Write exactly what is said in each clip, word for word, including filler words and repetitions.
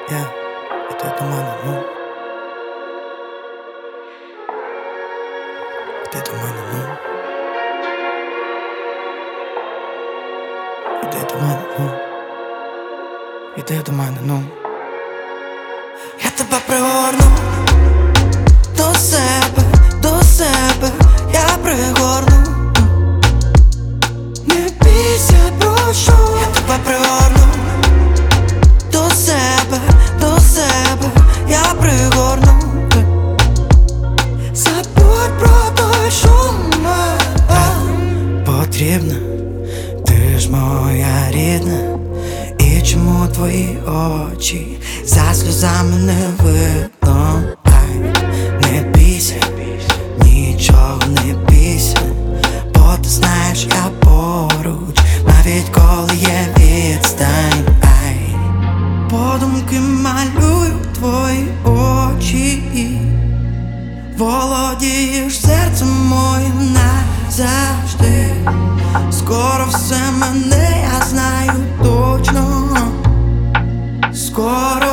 Я, іди до мене, ну. Іди до мене, ну. Іди до мене, ну. Іди до мене, ну. Я тебе пригорну до себе, до себе, я пригорну. Не бійся, прошу, я тебе пригорну до себе, до себе, я пригорну. Забудь про той шум. Потрібна, ти ж моя рідна. І чому твої очі за сльозами не видно? Ай, не бійся, нічого не бійся, бо ти знаєш, я поруч, навіть коли є відстань. Ай, подумки малюю твої очі, володієш серцем моїм назавжди. Скоро все мене, я знаю точно. Скоро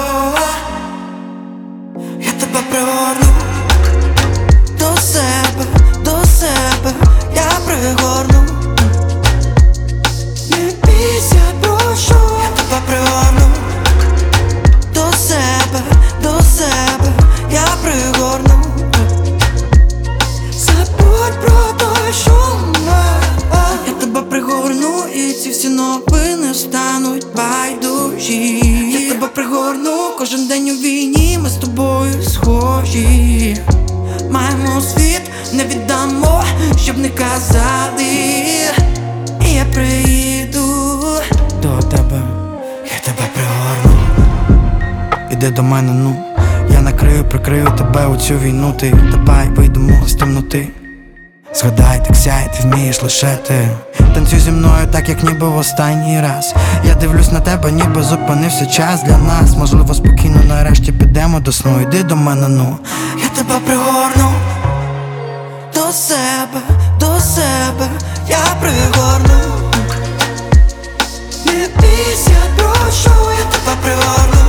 я тебе пригорну до себе, до себе, я пригорну. Не бійся, прошу, я тебе пригорну до себе, до себе, я пригорну. Забудь про той шум. Я тебе пригорну, і ці всі новини стануть байдужі. Я тебе пригорну, кожен день у війні ми з тобою схожі. Маємо світ, не віддамо, щоб не казали. І я приїду до тебе, я тебе пригорну. Іди до мене, ну. Я накрию, прикрию тебе у цю війну. Ти давай вийдемо з темноти. Згадай, так сяй, ти вмієш лише ти. Танцюй зі мною так, як ніби в останній раз. Я дивлюсь на тебе, ніби зупинився час для нас. Можливо, спокійно нарешті підемо до сну. Іди до мене, ну. Я тебе пригорну до себе, до себе, я пригорну. Не бійся, прошу, я тебе пригорну